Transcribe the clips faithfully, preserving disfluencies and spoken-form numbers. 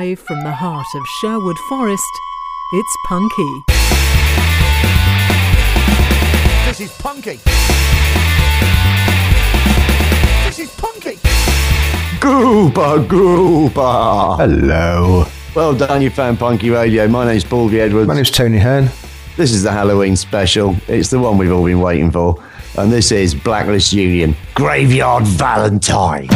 Live from the heart of Sherwood Forest, it's Punky. This is Punky. This is Punky. Gooper, gooper. Hello. Well done, you found Punky Radio. My name's Paul G. Edwards. My name's Tony Hearn. This is the Halloween special. It's the one we've all been waiting for. And this is Blacklist Union, Graveyard Valentine.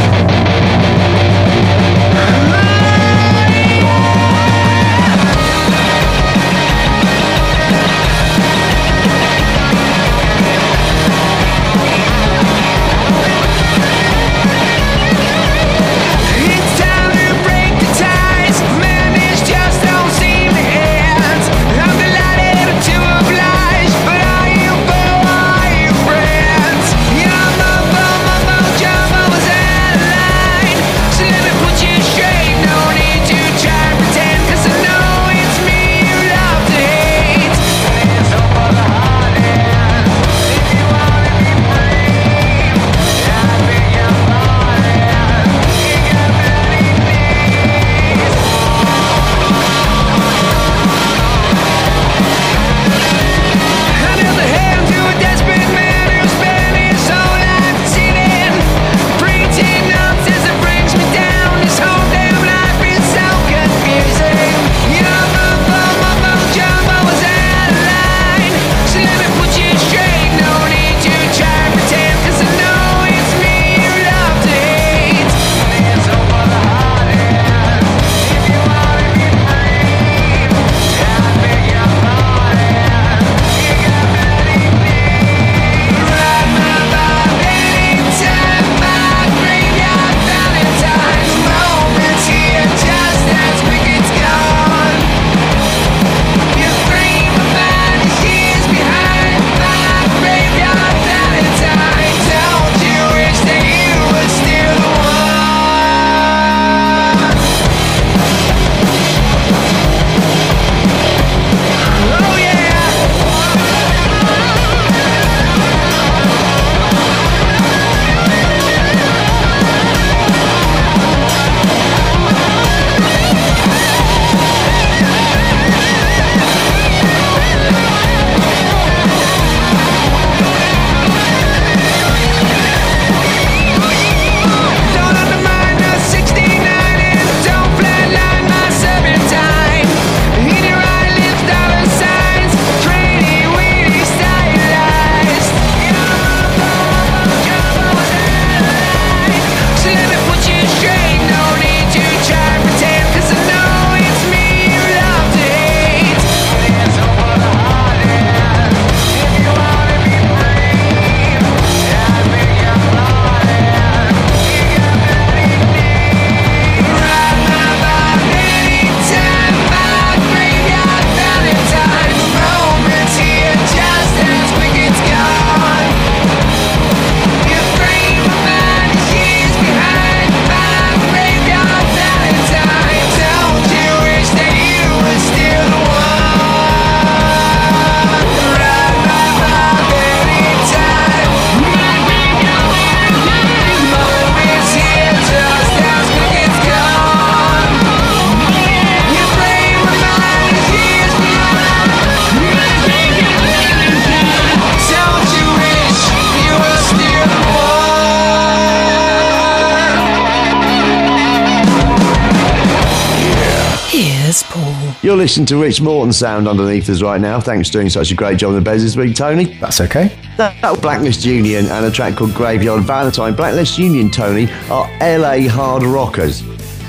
You're listening to Rich Morton sound underneath us right now. Thanks for doing such a great job on the beds this week, Tony. That's okay. That, that was Blacklist Union and a track called Graveyard Valentine. Blacklist Union, Tony, are L A hard rockers.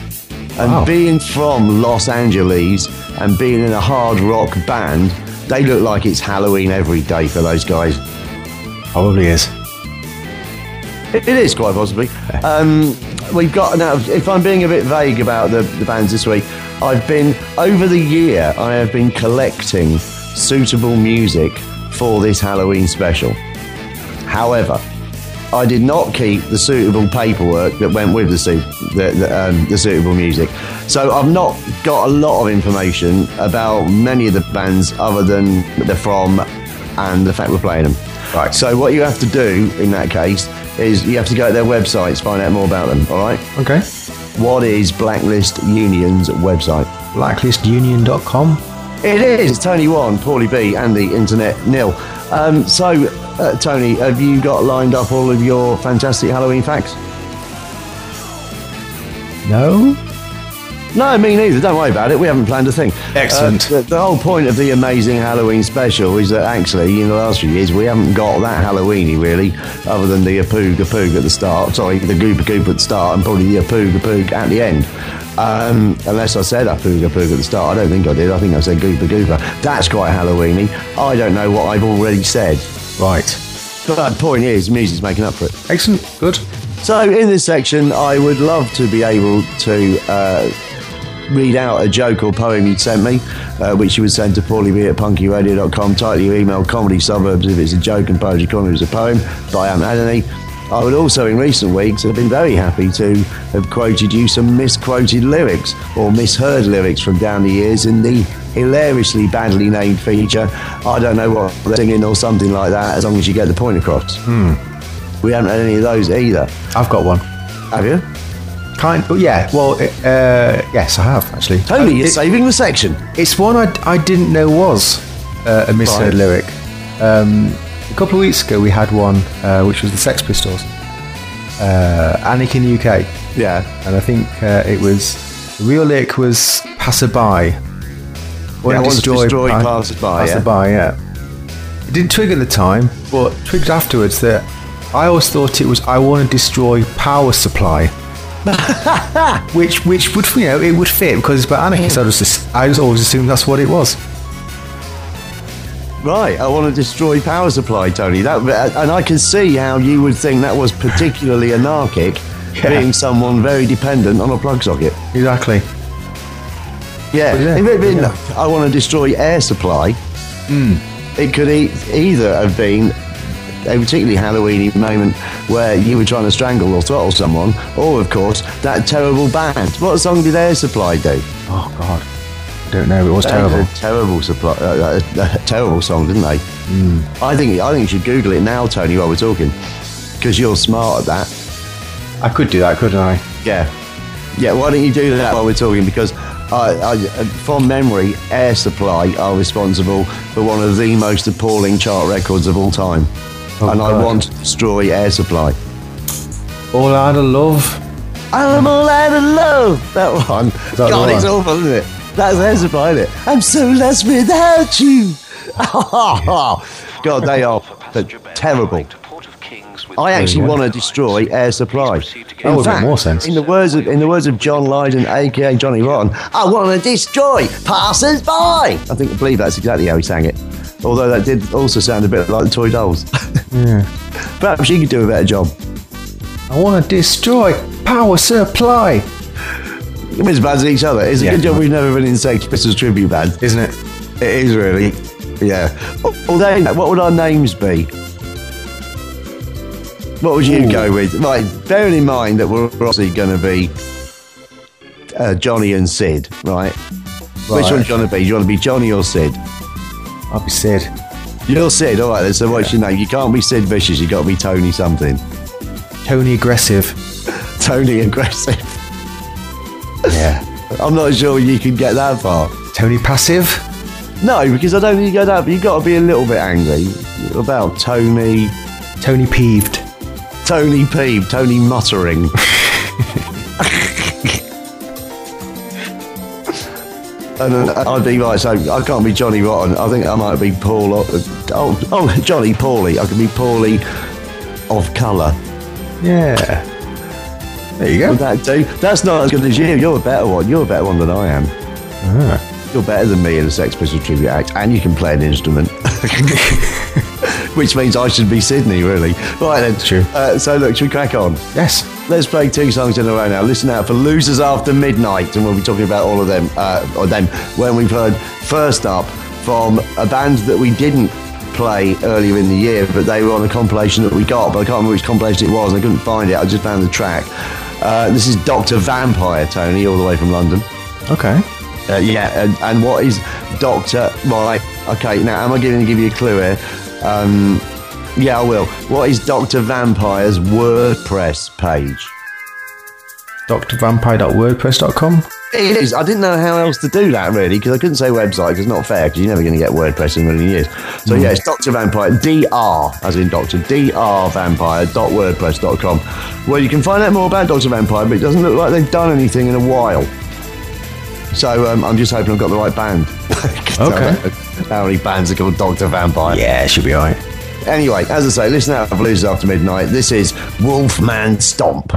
And wow. Being from Los Angeles and being in a hard rock band, they look like it's Halloween every day for those guys. Probably is. It, it is, quite possibly. Um, we've got, now, if I'm being a bit vague about the, the bands this week, I've been, over the year, I have been collecting suitable music for this Halloween special. However, I did not keep the suitable paperwork that went with the, su- the, the, um, the suitable music. So I've not got a lot of information about many of the bands other than they're from and the fact we're playing them. Right. So what you have to do in that case is you have to go to their websites, find out more about them, all right? Okay. what is Blacklist Union's website? blacklist union dot com. It is. Tony one, Paulie B, and the internet nil. Um, so, uh, Tony, have you got lined up all of your fantastic Halloween facts? No? No, me neither. Don't worry about it. We haven't planned a thing. Excellent. Uh, the, the whole point of the amazing Halloween special is that actually, in the last few years, we haven't got that Halloweeny really, other than the Apooga Poog at the start. Sorry, the Goopa Goop at the start, and probably the Apooga Poog at the end. Um, unless I said Apooga Poog at the start. I don't think I did. I think I said Goopa Goopa. That's quite Halloweeny. I don't know what I've already said. Right. But the point is, music's making up for it. Excellent. Good. So in this section, I would love to be able to uh, read out a joke or poem you'd sent me, uh, which you would send to paulieb at punky radio dot com. Title your email Comedy Suburbs if it's a joke and Poetry Corner if it's a poem, but I haven't had any. I would also, in recent weeks, have been very happy to have quoted you some misquoted lyrics or misheard lyrics from down the years in the hilariously badly named feature I don't know what they're singing or something like that, as long as you get the point across. Hmm. We haven't had any of those either. I've got one. Have you? Kind, but yeah. Well, uh, yes, I have actually. Tony, Uh, you're it- saving the section. It's one I, I didn't know was uh, a misheard Right. lyric. Um, a couple of weeks ago, we had one uh, which was the Sex Pistols, uh, Annick in the U K, Yeah. and I think uh, it was the real lyric was "passerby." Yeah, I want to destroy passersby, yeah. Passerby, yeah. It didn't twig at the time, but twigged afterwards that I always thought it was "I want to destroy power supply." which which would, you know, it would fit because it's about anarchists. I just I just always assumed that's what it was. Right, I want to destroy power supply, Tony. That, and I can see how you would think that was particularly anarchic, Yeah. being someone very dependent on a plug socket. Exactly. Yeah, But yeah, if it had been, yeah. I want to destroy air supply, it could e- either have been a particularly Halloweeny moment where you were trying to strangle or throttle someone, or, of course, that terrible band. What song did Air Supply do? Oh God, I don't know. It was They had terrible. a terrible supply, uh, a, a terrible song, didn't they? Hmm. I think I think you should Google it now, Tony, while we're talking, because you're smart at that. I could do that, couldn't I? Yeah, yeah. Why don't you do that while we're talking? Because I, I, from memory, Air Supply are responsible for one of the most appalling chart records of all time, Oh, and I God. want to destroy Air Supply. All out of love. I'm all out of love. That one. that God, the it's one? awful, isn't it? That's Air Supply, isn't it? I'm so lost without you. God, they are terrible. I actually yeah. want to destroy Air Supply. That In would make fact, more sense. in the words of in the words of John Lydon, aka Johnny Rotten, I want to destroy passers-by. I think I believe that's exactly how he sang it. Although that did also sound a bit like the Toy Dolls. Yeah. Perhaps you could do a better job. I want to destroy power supply. We're as bad as each other. It's a Yeah. good job we've never been in Sex Pistols tribute band. Isn't it? It is really. Yeah. Although, what would our names be? What would you Ooh. go with? Right, bearing in mind that we're obviously going to be uh, Johnny and Sid, right? Which Right. one's going to be? Do you want to be Johnny or Sid? I'll be Sid. You're Sid, all right then. So what's your name? You can't be Sid Vicious. You've got to be Tony something. Tony Aggressive. Tony Aggressive. Yeah. I'm not sure you can get that far. Tony Passive. No, because I don't think you go that. But you've got to be a little bit angry about Tony. Tony Peeved. Tony Peeve, Tony Muttering. And uh, I'd be right, so I can't be Johnny Rotten. I think I might be Paul. Uh, oh, oh, Johnny Paulie. I can be Paulie of colour. Yeah. There you go. Would that do? That's not as good as you. You're a better one. You're a better one than I am. Ah. You're better than me in a Sex Pistols tribute act, and you can play an instrument. Which means I should be Sydney, really. Right then. True. Uh, so look, should we crack on? Yes. Let's play two songs in a row now. Listen out for Losers After Midnight, and we'll be talking about all of them, uh, or them, when we've heard first up from a band that we didn't play earlier in the year, but they were on a compilation that we got, but I can't remember which compilation it was. I couldn't find it. I just found the track. Uh, this is Doctor Vampire, Tony, all the way from London. Okay. Uh, yeah, and, and what is Doctor? Right, okay. Now, am I going to give you a clue here? Um, yeah, I will. What is Doctor Vampire's WordPress page? d r vampire dot wordpress dot com. It is. I didn't know how else to do that, really, because I couldn't say website, because it's not fair, because you're never going to get WordPress in a million years. So, mm. yeah, it's Doctor Vampire, D R, as in Doctor, D R Vampire dot wordpress dot com, where you can find out more about Doctor Vampire, but it doesn't look like they've done anything in a while. So, um, I'm just hoping I've got the right band. Okay. How many bands are called Doctor Vampire? Yeah, it should be all right. Anyway, as I say, listen out for Blues After Midnight. This is Wolfman Stomp.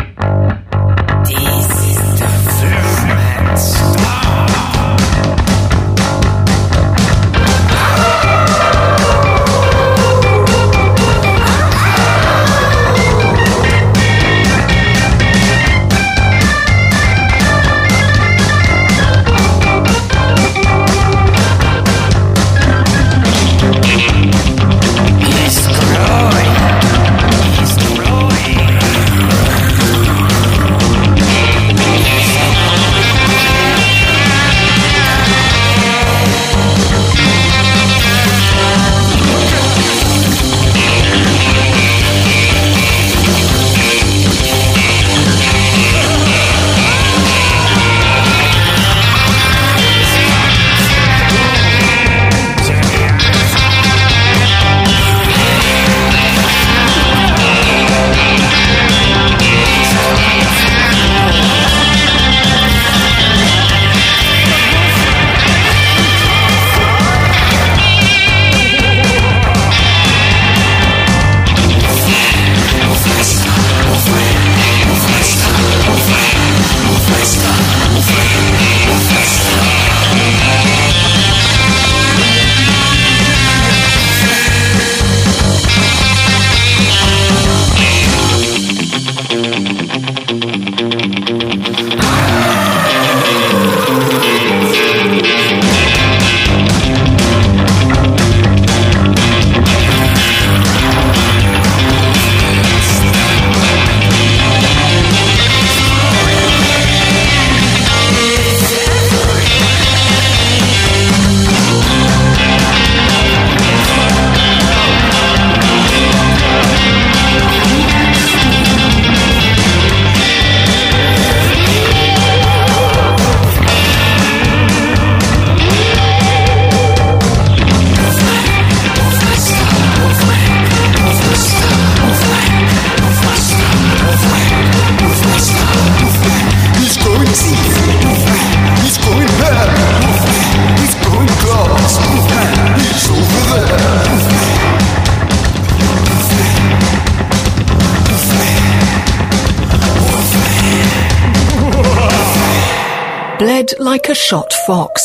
Bled like a shot fox.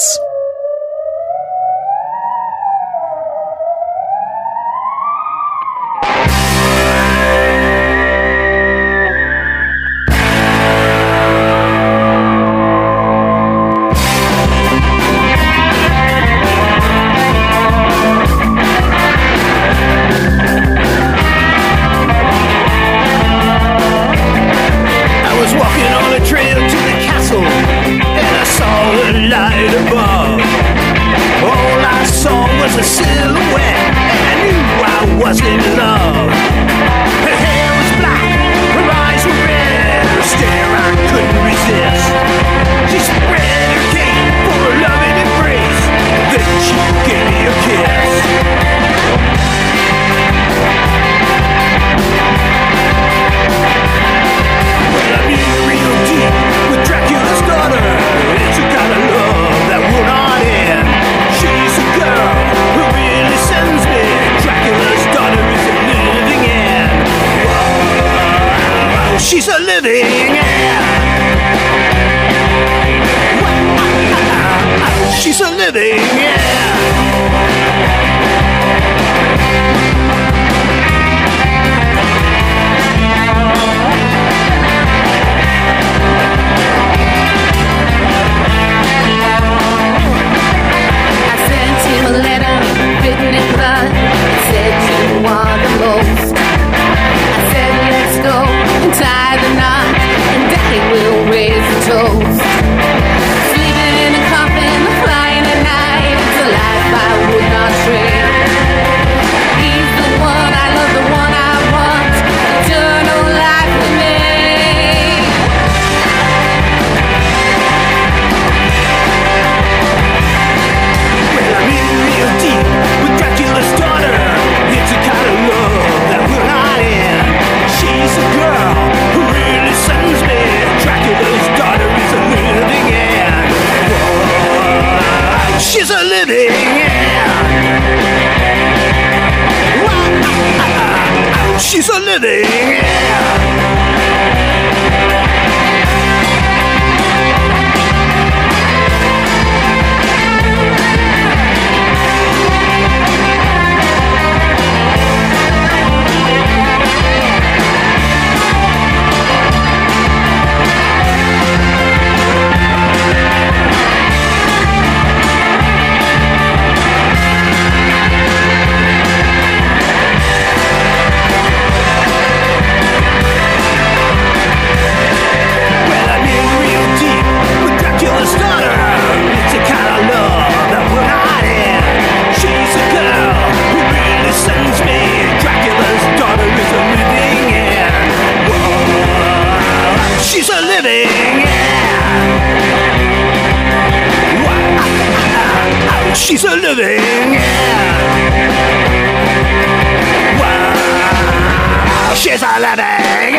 She's a living end. She's a living end. Toast. Sleeping in a coffin, flying at night. living. Yeah. Well, I'm in real deep with Dracula's daughter. It's a kind of love that we're not in. She's a girl who really sends me. Dracula's daughter is a living in. Whoa, she's a living in. Wow, she's a living in. Wow, she's a living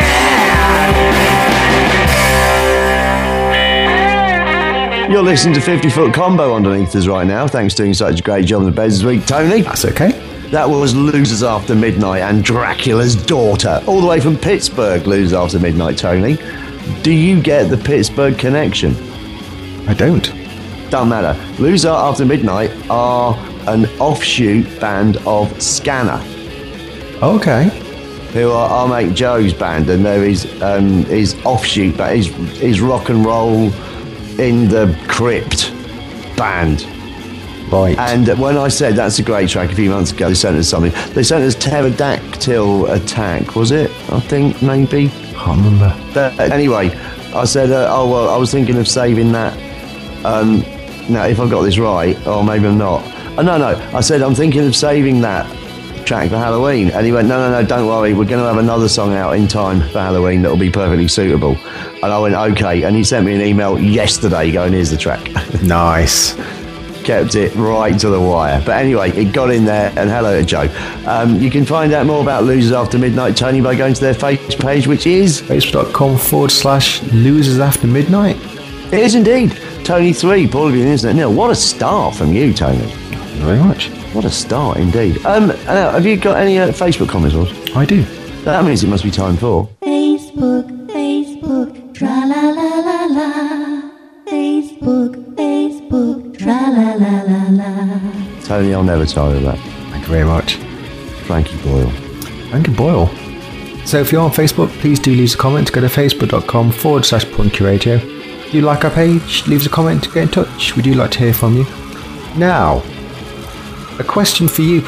in. You're listening to fifty foot Combo underneath us right now. Thanks for doing such a great job in the beds this week, Tony. That's okay. That was Losers After Midnight and Dracula's Daughter. All the way from Pittsburgh, Losers After Midnight, Tony. Do you get the Pittsburgh connection? I don't. Doesn't matter. Losers After Midnight are an offshoot band of Scanner, Okay. who are our mate Joe's band, and there is um, his offshoot, but his, his rock and roll in the crypt band. Right. And when I said that's a great track a few months ago, they sent us something. They sent us Pterodactyl Attack, was it? I think, maybe. Can't remember. But anyway, I said, uh, oh, well, I was thinking of saving that. Um, now, if I got this right, or maybe I'm not. Oh, no, no. I said, I'm thinking of saving that track for Halloween. And he went, no, no, no, don't worry. We're going to have another song out in time for Halloween that will be perfectly suitable. And I went, okay. And he sent me an email yesterday going, here's the track. Nice. Kept it right to the wire. But anyway, it got in there, and hello to Joe. Um, you can find out more about Losers After Midnight, Tony, by going to their Facebook page, which is... Facebook.com forward slash Losers After Midnight. It is indeed. Tony three, Paul of the Internet Nil. What a start from you, Tony. Thank you very much. What a start indeed. Um, uh, have you got any uh, Facebook comments, Ross? I do. That means it must be time for... Facebook, Facebook, tra la la la la. Facebook, Facebook, tra la la la la. Tony, I'll never tire of that. Thank you very much. Frankie Boyle. Thank you, Boyle. So if you're on Facebook, please do leave us a comment. Go to facebook.com forward slash punky radio. If you like our page, leave us a comment, get in touch. We do like to hear from you. Now, a question for you.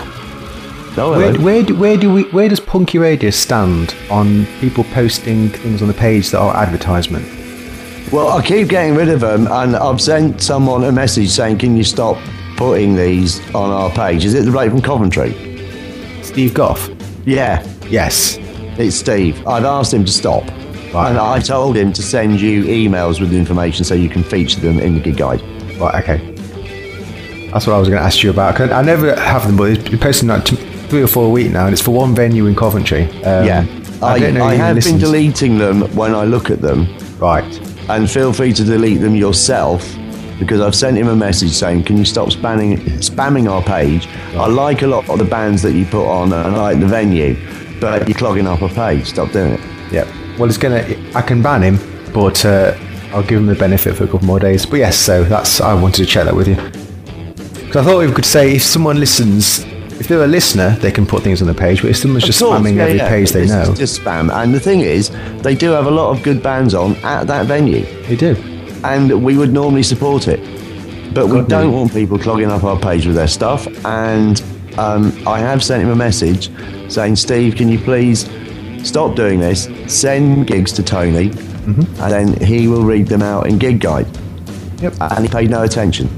Oh, Where, hello. where, do, where do we? Where does Punky Radio stand on people posting things on the page that are advertisement? Well, I keep getting rid of them, and I've sent someone a message saying, can you stop putting these on our page? Is it the bloke from Coventry? Steve Goff. Yeah, Yes. it's Steve. I've asked him to stop. Right. And I told him to send you emails with the information so you can feature them in the gig guide. Right. Okay. That's what I was going to ask you about. 'Cause I never have them, but it's been posting like t- three or four a week now, and it's for one venue in Coventry. Um, Yeah. I, I don't know. I who have been listens. deleting them when I look at them. Right. And feel free to delete them yourself, because I've sent him a message saying, can you stop spamming spamming our page? I like a lot of the bands that you put on, and I like the venue, but you're clogging up our page. Stop doing it. Yeah. Well, it's gonna. I can ban him, but uh, I'll give him the benefit for a couple more days. But yes, so that's. I wanted to check that with you, because I thought we could say if someone listens, if they're a listener, they can put things on the page. But if someone's just Of course, spamming yeah, every yeah. page they It's know, just spam. And the thing is, they do have a lot of good bands on at that venue, they do. and we would normally support it. But we God, don't no. want people clogging up our page with their stuff. And um, I have sent him a message saying, Steve, can you please stop doing this? Send gigs to Tony, Mm-hmm. and then he will read them out in Gig Guide. Yep. And he paid no attention.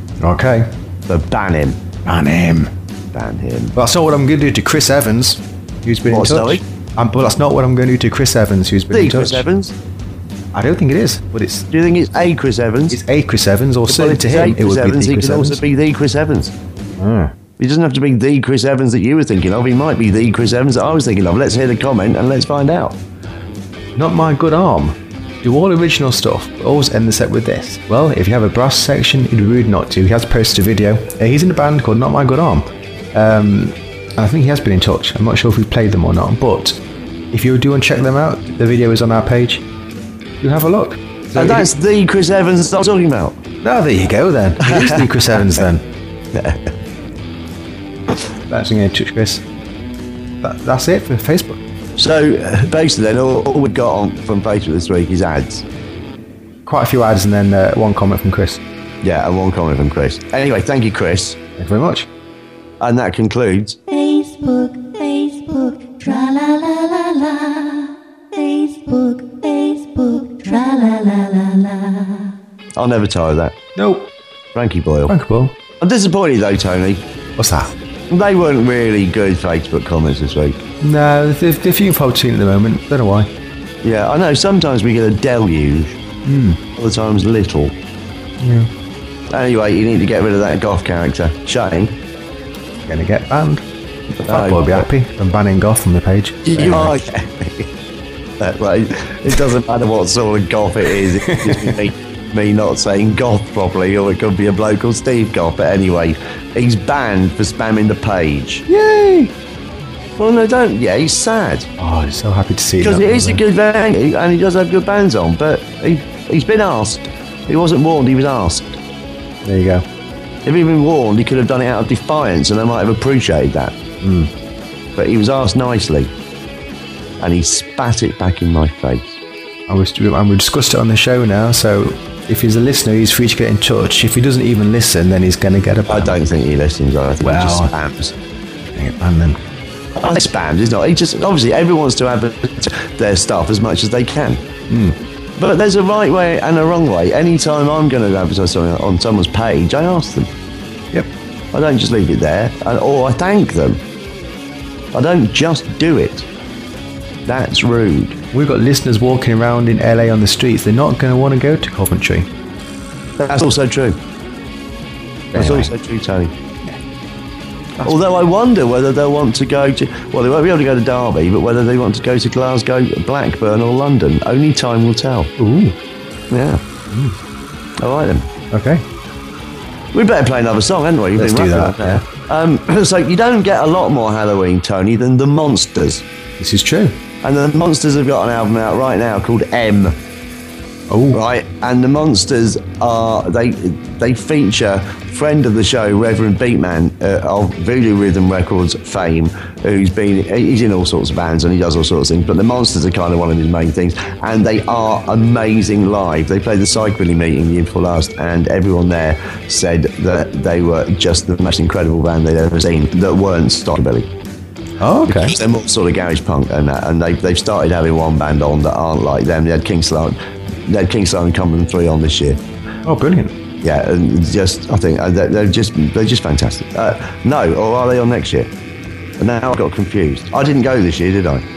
Okay. So ban him. Ban him. Ban him. Well, that's not what I'm going to do to Chris Evans, who's been What, in touch. sorry? Um, well, that's not what I'm going to do to Chris Evans, who's been The in touch. Chris Evans? I don't think it is, but it's Do you think it's a Chris Evans? it's a Chris Evans, or Well, certainly if to it's him, a it Chris would be Evans, the he Chris can Evans. also be the Chris Evans. Ah. He doesn't have to be the Chris Evans that you were thinking of. He might be the Chris Evans that I was thinking of. Let's hear the comment and let's find out. Not my good arm. Do all original stuff, but always end the set with this. Well, if you have a brass section, it'd be rude not to. He has posted a video. Uh, he's in a band called Not My Good Arm. Um, and I think he has been in touch. I'm not sure if we've played them or not, but If you do want to check them out, the video is on our page. You have a look. So And that's the Chris Evans I was talking about. No, there you go then. It is the Chris Evans then. That's going to touch Chris. That, that's it for Facebook. So uh, basically, then all, all we got on from Facebook this week is ads. Quite a few ads and then uh, one comment from Chris. Yeah, and one comment from Chris. Anyway, thank you, Chris. Thank you very much. And that concludes. Facebook, Facebook, tra la la la la. Facebook, Facebook, tra la la la la. I'll never tire of that. Nope. Frankie Boyle. Thank you, Paul. I'm disappointed though, Tony. What's that? They weren't really good Facebook comments this week. No, they're, they're few and far between at the moment. Don't know why. Yeah, I know. Sometimes we get a deluge. Mm. Other times little. Yeah. Anyway, you need to get rid of that goth character. Shane. Gonna get banned. The fat boy will be happy. I'm banning goth from the page. You are. That way, it doesn't matter what sort of goth it is. It's just me, me not saying goth properly, or it could be a bloke called Steve Goth. But anyway, he's banned for spamming the page. Yay! Well, no, don't. Yeah, he's sad. Oh, I'm so happy to see Because that, it is a brother. good venue, and he does have good bands on, but he, he's been asked. He wasn't warned, he was asked. There you go. If he'd been warned, he could have done it out of defiance, and they might have appreciated that. Mm. But he was asked nicely, and he spat it back in my face. I was, and we discussed it on the show now, so if he's a listener, he's free to get in touch. If he doesn't even listen, then he's going to get a ban. I don't think he listens, I think Well, he just spams. Dang it, ban then. Oh, he spams, it's not. He just, obviously, everyone wants to have their stuff as much as they can. Mm. But there's a right way and a wrong way. Anytime I'm going to advertise something on someone's page, I ask them. Yep. I don't just leave it there, and, or I thank them. I don't just do it. That's rude. We've got listeners walking around in L A on the streets. They're not going to want to go to Coventry. That's also true. That's Anyway. also true, Tony. Although I wonder whether they'll want to go to, well, they won't be able to go to Derby, but whether they want to go to Glasgow, Blackburn or London. Only time will tell. Ooh. Yeah. Mm. All right then. Okay. We better play another song, haven't we? You've Let's been do rapping that, on there. Um, so you don't get a lot more Halloween, Tony, than the Monsters. This is true. And the Monsters have got an album out right now called M. Oh. Right, and the Monsters are they they feature friend of the show Reverend Beatman uh, of Voodoo Rhythm Records fame, who's been he's in all sorts of bands and he does all sorts of things, but the Monsters are kind of one of his main things, and they are amazing live. They played the Psychobilly meeting the year before last, and everyone there said that they were just the most incredible band they'd ever seen that weren't Psychobilly. Oh, okay. They're more sort of garage punk and that, and they they've started having one band on that aren't like them. They had King Sloan, they had King Sloan and Cumberland three on this year. Oh, brilliant. Yeah, and just I think uh, they're, they're just they're just fantastic. Uh, no, or are they on next year? And now I got confused. I didn't go this year, did I?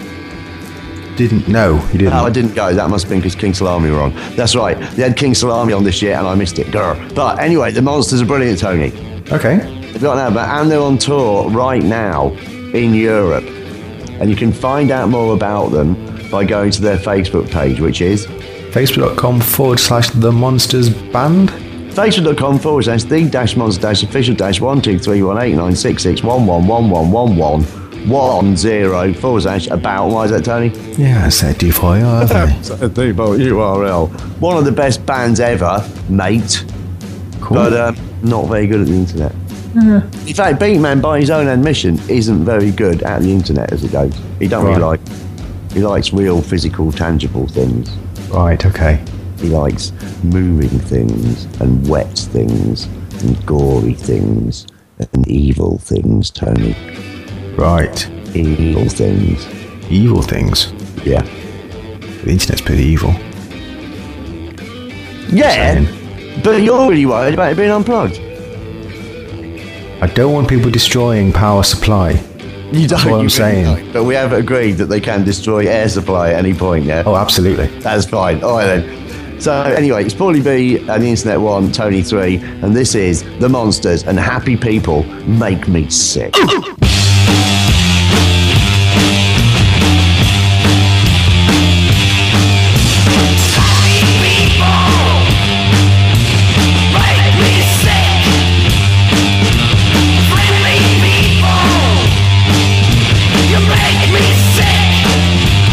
Didn't know. You didn't. No, I didn't go. That must have been because King Salami were on. That's right. They had King Salami on this year, and I missed it. Grr. But anyway, the Monsters are brilliant, Tony. Okay. They've got an album, and they're on tour right now in Europe. And you can find out more about them by going to their Facebook page, which is Facebook.com forward slash The Monsters Band. Facebook.com forward slash the dash monster dash official dash one two three one eight nine six six one one one one one one one zero forward slash about. Why is that, Tony? Yeah, I said D for you, haven't A default U R L. One of the best bands ever, mate. Cool. But um, not very good at the internet. In fact, Beatman, by his own admission, isn't very good at the internet as it goes. He don't really Right. like. He likes real, physical, tangible things. Right, okay. He likes moving things and wet things and gory things and evil things, Tony. Right. Evil things. Evil things. Yeah. The internet's pretty evil. Yeah, but you're really worried about it being unplugged. I don't want people destroying power supply. You don't. That's what you I'm really saying. don't. But we have agreed that they can destroy air supply at any point, yeah? Oh, absolutely. That's fine. All right then. So anyway, it's Paulie B and the Internet one, Tony three, and this is The Monsters, and happy people make me sick. You make me sick.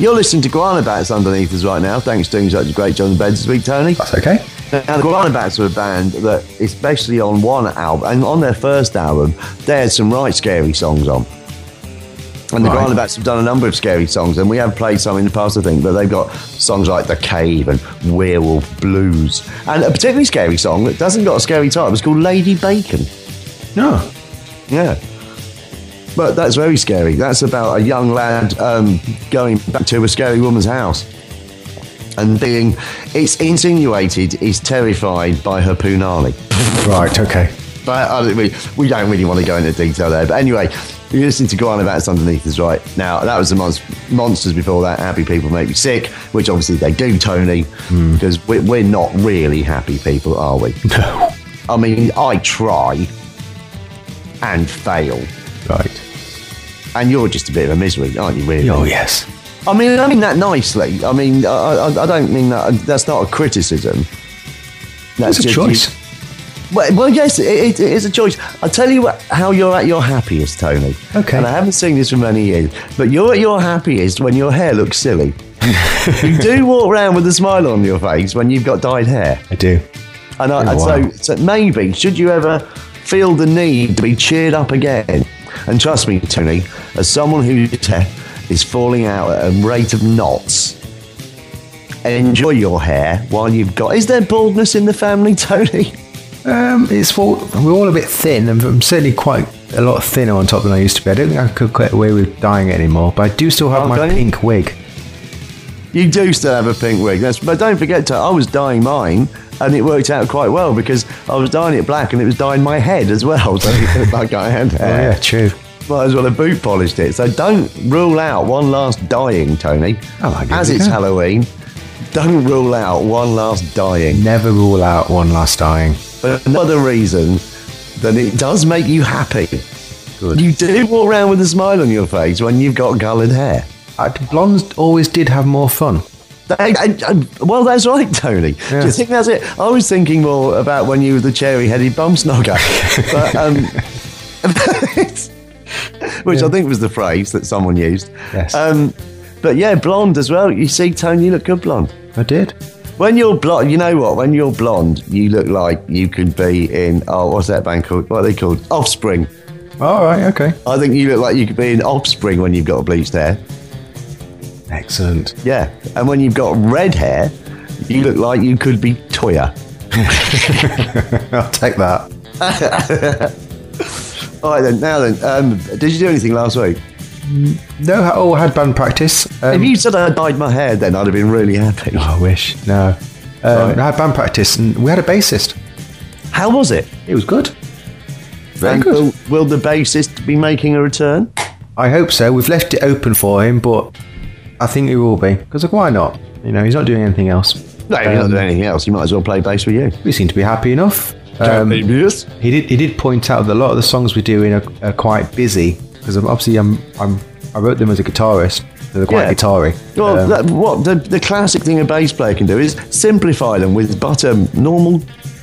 you're listening to Guana Bats underneath us right now. Thanks for doing such a great job on the beds this week, Tony. That's okay. Now, the Guana Bats are a band that, especially on one album, and on their first album, they had some right scary songs on. And the Right. Guana Bats have done a number of scary songs, and we have played some in the past, I think, but they've got songs like The Cave and Werewolf Blues. And a particularly scary song that doesn't got a scary title, it's called Lady Bacon. No. Yeah. But that's very scary. That's about a young lad um, going back to a scary woman's house and being, it's insinuated, he's terrified by her punani. Right, okay. But I don't really, we don't really want to go into detail there. But anyway, you're listening to Guana Bats underneath us right now. That was the monst- Monsters before that. Happy People Make Me Sick, which obviously they do, Tony, because mm. we're, we're not really happy people, are we? No. I mean, I try and fail. Right. And you're just a bit of a misery, aren't you, really? Oh, yes. I mean, I mean that nicely. I mean, I, I, I don't mean that. That's not a criticism. That's a choice. You, well, well, yes, it, it, it is a choice. I'll tell you what, how you're at your happiest, Tony. Okay. And I haven't seen this for many years, but you're at your happiest when your hair looks silly. You do walk around with a smile on your face when you've got dyed hair. I do. And, I, Oh, and wow. so, so maybe, should you ever feel the need to be cheered up again, and trust me, Tony, as someone who is falling out at a rate of knots, enjoy your hair while you've got... Is there baldness in the family, Tony? Um, it's all, we're all a bit thin, and I'm certainly quite a lot thinner on top than I used to be. I don't think I could get away with dyeing it anymore, but I do still have my Okay. pink wig. You do still have a pink wig. That's, but don't forget, to, I was dyeing mine, and it worked out quite well because I was dyeing it black and it was dyeing my head as well. So it looked like I had Oh, hair. yeah, true. Might as well have boot polished it. So don't rule out one last dyeing, Tony. Oh, I guess As we it's can. Halloween, don't rule out one last dyeing. Never rule out one last dyeing. For another reason, then it does make you happy. Good. You do walk around with a smile on your face when you've got coloured hair. Uh, blondes always did have more fun. I, I, I, well, that's right, Tony. Do you Yes. think that's it? I was thinking more about when you were the cherry-headed bum snogger. but, um, which Yeah. I think was the phrase that someone used. Yes. Um, but yeah, blonde as well. You see, Tony, you look good blonde. I did. When you're blonde, you know what? When you're blonde, you look like you could be in, oh, what's that band called? What are they called? Offspring. All right, okay. I think you look like you could be in Offspring when you've got bleached hair. Excellent. Yeah. And when you've got red hair, you look like you could be Toya. I'll take that. All right, then. Now then, um, did you do anything last week? No, I oh, I had band practice. Um, If you said I dyed my hair, then I'd have been really happy. oh, I wish. No. Um, Right. I had band practice, and we had a bassist. How was it? It was good. Very And good. Will, will the bassist be making a return? I hope so. We've left it open for him, but I think he will be. Because why not? You know, he's not doing anything else. No, if you're not Um, doing anything else, you might as well play bass with you. We seem to be happy enough. Um, yes. he did. He did point out that a lot of the songs we're doing are, are quite busy because obviously I'm, I'm I wrote them as a guitarist, so they're quite Yeah. guitar-y. Well, Um, that, what the, the classic thing a bass player can do is simplify them with but a normal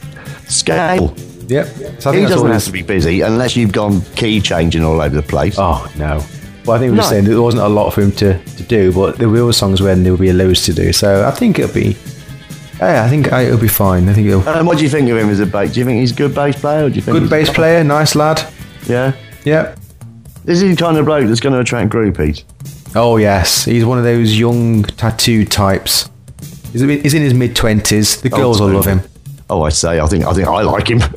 scale. Yep. So I He think that's doesn't all have he's- to be busy unless you've gone key changing all over the place. Oh no. Well, I think we were No. saying there wasn't a lot for him to, to do, but there were songs when there would be loads to do. So I think it'll be. Yeah, I think I, it'll be fine. I think it'll. Um, what do you think of him as a bass? Do you think he's a good bass player? Or do you think Good he's- bass player, nice lad. Yeah. Yep. Is he the kind of bloke that's going to attract groupies? Oh yes, he's one of those young tattooed types. He's, a bit- he's in his mid twenties. The girls will love him. Oh, I say, I think I think I like him.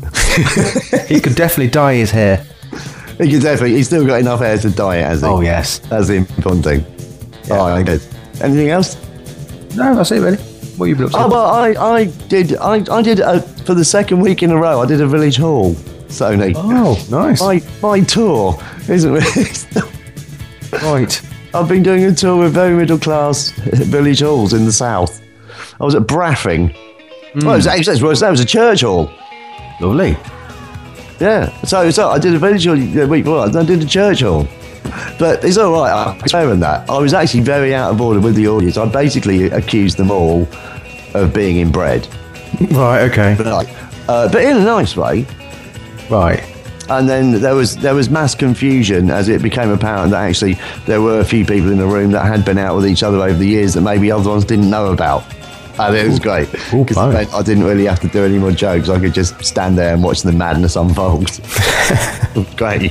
He could definitely dye his hair. He can definitely. He's still got enough hair to dye it, has he? Oh yes. That's the important thing. Oh, I good. Anything else? No, that's it really. What have you been up to? Oh, well, I, I did. I, I did uh, for the second week in a row. I did a village hall, Sony. Oh, nice. My my tour, isn't it? Right. I've been doing a tour with very middle class village halls in the south. I was at Braffing. Well, it was actually that was, that was a church hall. Lovely. Yeah. So so I did a village hall the week before. I did a church hall. But it's all right. I'm explaining that. I was actually very out of order with the audience. I basically accused them all of being inbred. Right, okay. But, like, uh, but in a nice way. Right. And then there was there was mass confusion as it became apparent that actually there were a few people in the room that had been out with each other over the years that maybe other ones didn't know about. And it was great because I didn't really have to do any more jokes. I could just stand there and watch the madness unfold. Great.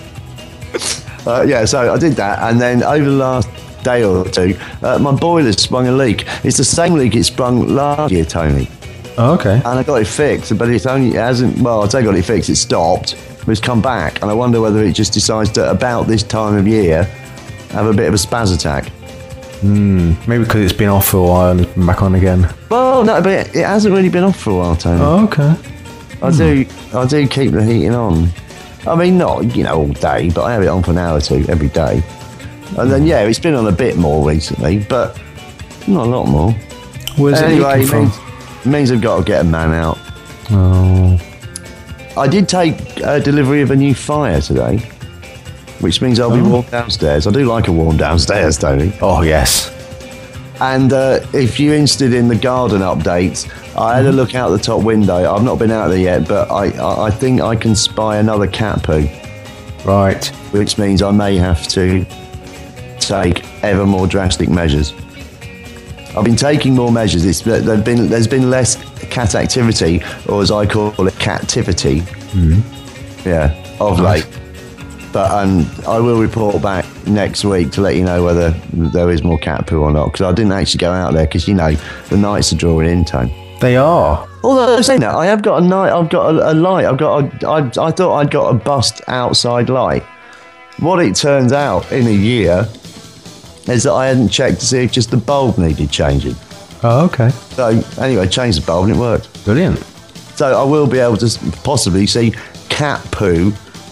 Uh, yeah, so I did that, and then over the last day or two, uh, my boiler sprung a leak. It's the same leak it sprung last year, Tony. Oh, okay. And I got it fixed, but it's only it hasn't. Well, I say I got it fixed. It stopped, but it's come back, and I wonder whether it just decides to about this time of year have a bit of a spaz attack. Hmm. Maybe because it's been off for a while and it's been back on again. Well, no, but it, it hasn't really been off for a while, Tony. Oh, okay. I do. I do keep the heating on. I mean, not, you know, all day, but I have it on for an hour or two every day. And then, yeah, it's been on a bit more recently, but not a lot more. Where's anyway, it it means, it means I've got to get a man out. Oh. I did take uh, delivery of a new fire today, which means I'll be Oh. warm downstairs. I do like a warm downstairs, Tony. Oh, yes. And uh, if you're interested in the garden updates, I had a look out the top window. I've not been out there yet, but I, I, I think I can spy another cat poo. Right. Which means I may have to take ever more drastic measures. I've been taking more measures. It's, there've been, there's been less cat activity, or as I call it, cattivity. Mm-hmm. Yeah, of late. But um, I will report back next week to let you know whether there is more cat poo or not, because I didn't actually go out there because, you know, the nights are drawing in, Tone. They are. Although saying that, I have got a night. I've got a, a light. I've got. A, I, I thought I'd got a bust outside light. What it turns out in a year is that I hadn't checked to see if just the bulb needed changing. Oh, okay. So anyway, changed the bulb and it worked. Brilliant. So I will be able to possibly see cat poo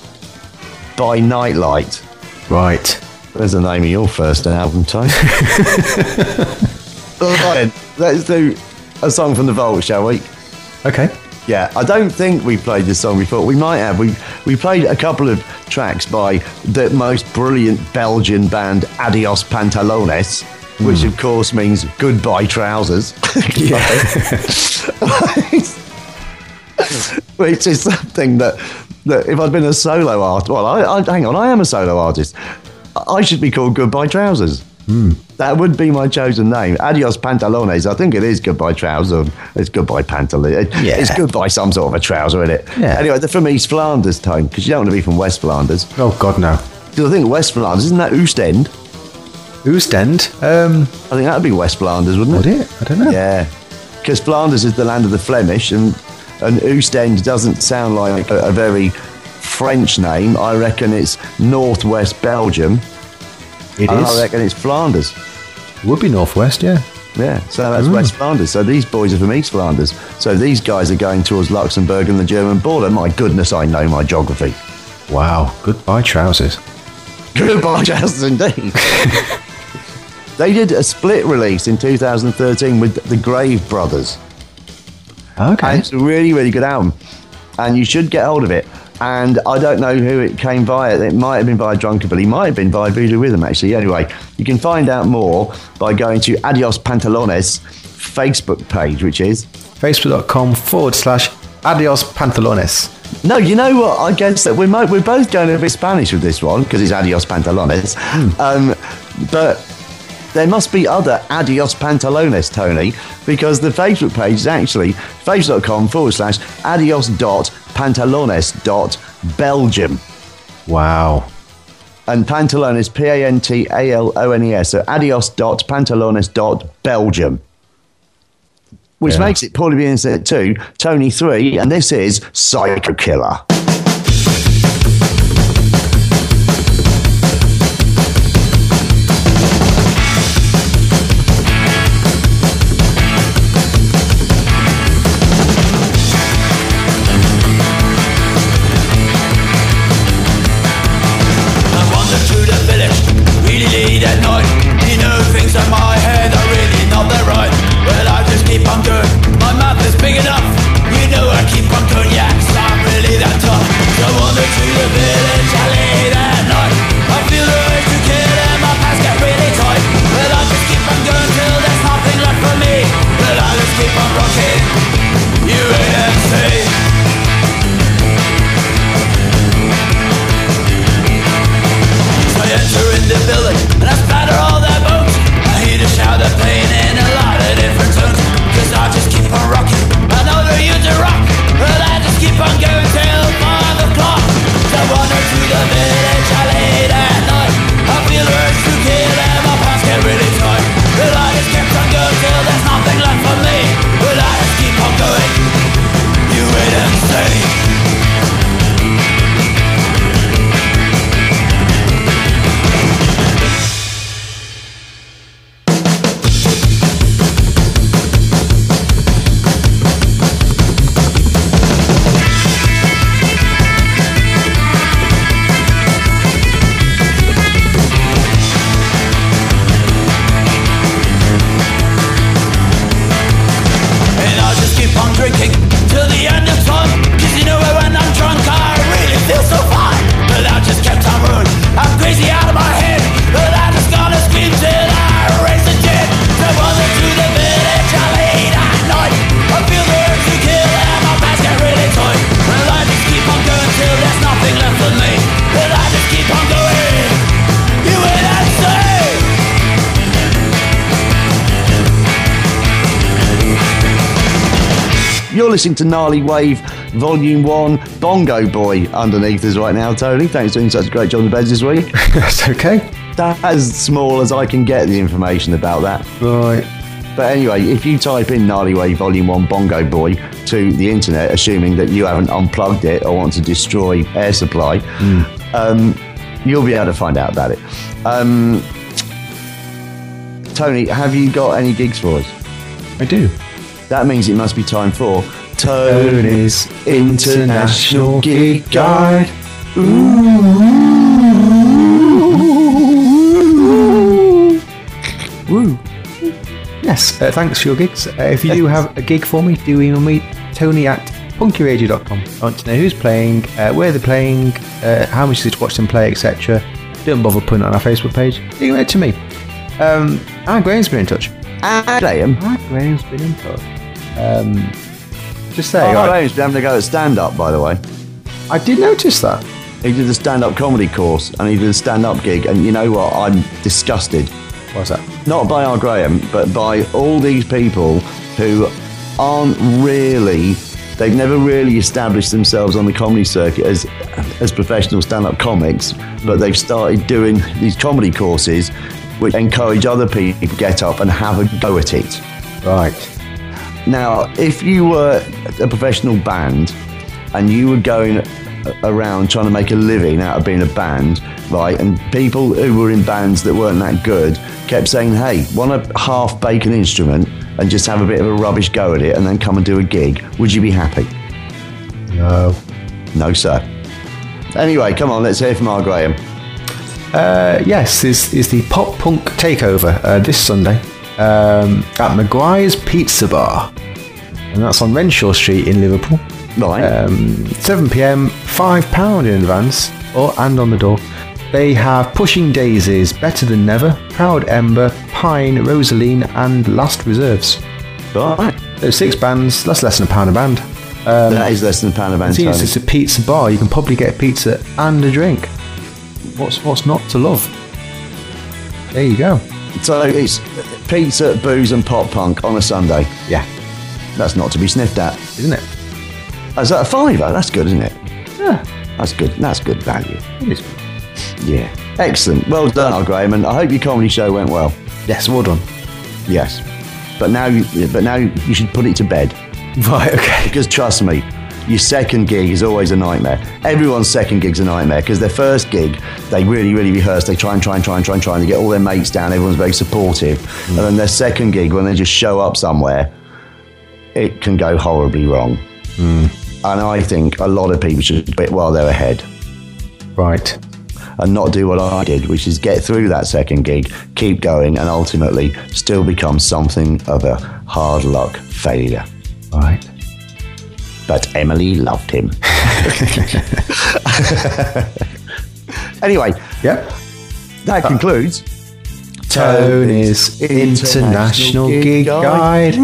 by nightlight. Right. There's the name of your first album, Tone. All right, let's do a song from the Vault, shall we? Okay. Yeah, I don't think we played this song before. We might have. We we played a couple of tracks by the most brilliant Belgian band Adios Pantalones, mm. which of course means goodbye trousers. Yeah. Which is something that, that if I'd been a solo artist, well, I, I, hang on, I am a solo artist. I should be called Goodbye Trousers. Mm. That would be my chosen name. Adios Pantalones. I think it is Goodbye Trousers. It's Goodbye Pantalones. Yeah. It's goodbye some sort of a trouser, isn't it? Yeah. Anyway, they're from East Flanders, Tone, because you don't want to be from West Flanders. Oh, God, no. Because I think West Flanders, isn't that Oostend? Oostend? Um, I think that would be West Flanders, wouldn't would it? it? I don't know. Yeah. Because Flanders is the land of the Flemish, and, and Oostend doesn't sound like a, a very French name. I reckon it's northwest Belgium. It and is. I reckon it's Flanders. Would be northwest, yeah. Yeah, so that's Mm. West Flanders. So these boys are from East Flanders. So these guys are going towards Luxembourg and the German border. My goodness, I know my geography. Wow. Goodbye trousers. Goodbye, trousers, indeed. They did a split release in two thousand thirteen with the Grave Brothers. Okay. And it's a really, really good album. And you should get hold of it. And I don't know who it came via. It might have been via Drunkabilly. It might have been via Voodoo Rhythm, actually. Anyway, you can find out more by going to Adios Pantalones Facebook page, which is... Facebook.com forward slash Adios Pantalones. No, you know what? I guess that we're, mo- we're both going a bit Spanish with this one, because it's Adios Pantalones. Mm. Um, but... there must be other Adios Pantalones, Tony, because the Facebook page is actually facebook.com forward slash adios dot pantalones dot Belgium. Wow. And Pantalones, P A N T A L O N E S, so adios dot pantalones dot Belgium. Which Yeah. makes it Paulie B N two, Tony three, and this is Psycho Killer. At night, you know things in my head are really not that right. Well, I just keep on going. My mouth is big enough. You know I keep on going. Yeah, 'cause I'm really that tough. listening to Gnarly Wave Volume one. Bongo Boy underneath us right now, Tony. Thanks for doing such a great job on the beds this week. That's okay. That's as small as I can get the information about that. Right. But anyway, if you type in Gnarly Wave Volume one Bongo Boy to the internet, assuming that you haven't unplugged it or want to destroy air supply, mm. um, you'll be able to find out about it. Um, Tony, have you got any gigs for us? I do. That means it must be time for Tony's International Gig Guide. Woo. Yes, uh, thanks for your gigs. Uh, if you do have a gig for me, do email me, Tony at punky radio dot com. I want to know who's playing, uh, where they're playing, uh, how much is it to watch them play, et cetera. Don't bother putting it on our Facebook page. Email it to me. Um, Anne Graham's been in touch. Anne Graham? Anne Graham's been in touch. Um, just say. Anne I, Graham's been having to go at stand-up, by the way. I did notice that. He did a stand-up comedy course, and he did a stand-up gig, and you know what? I'm disgusted. What's that? Not by R. Graham, but by all these people who aren't really, they've never really established themselves on the comedy circuit as as professional stand-up comics, but they've started doing these comedy courses which encourage other people to get up and have a go at it. Right. Now, if you were a professional band and you were going around trying to make a living out of being a band, right, and people who were in bands that weren't that good kept saying, hey, want to half-bake an instrument and just have a bit of a rubbish go at it and then come and do a gig, would you be happy? No. No, sir. Anyway, come on, let's hear from R. Graham. Uh, yes, is is the Pop Punk Takeover uh, this Sunday um, at Maguire's Pizza Bar, and that's on Renshaw Street in Liverpool. Right. Um, seven p.m, five pounds in advance, or and on the door. They have Pushing Daisies, Better Than Never, Proud Ember, Pine, Rosaline, and Last Reserves. Right. There's six bands. That's less than a pound a band. Um, that is less than a pound a band. Since it's a pizza bar, you can probably get a pizza and a drink. What's what's not to love? There you go. So it's pizza, booze, and pop punk on a Sunday. Yeah, that's not to be sniffed at, isn't it? Is that a fiver? That's good, isn't it? Yeah, that's good. That's good value. It is. Yeah, excellent. Well done, R. Graham, and I hope your comedy show went well. Yes, well done. Yes, but now, you, but now you should put it to bed. Right. Okay. Because trust me, your second gig is always a nightmare. Everyone's second gig's a nightmare because their first gig, they really, really rehearse. They try and try and try and try and try and get all their mates down. Everyone's very supportive. Mm. And then their second gig, when they just show up somewhere, it can go horribly wrong. Mm. And I think a lot of people should quit while they're ahead. Right. And not do what I did, which is get through that second gig, keep going, and ultimately still become something of a hard luck failure. Right. But Emily loved him. Anyway, yep. That concludes Tony's International Gig Guide.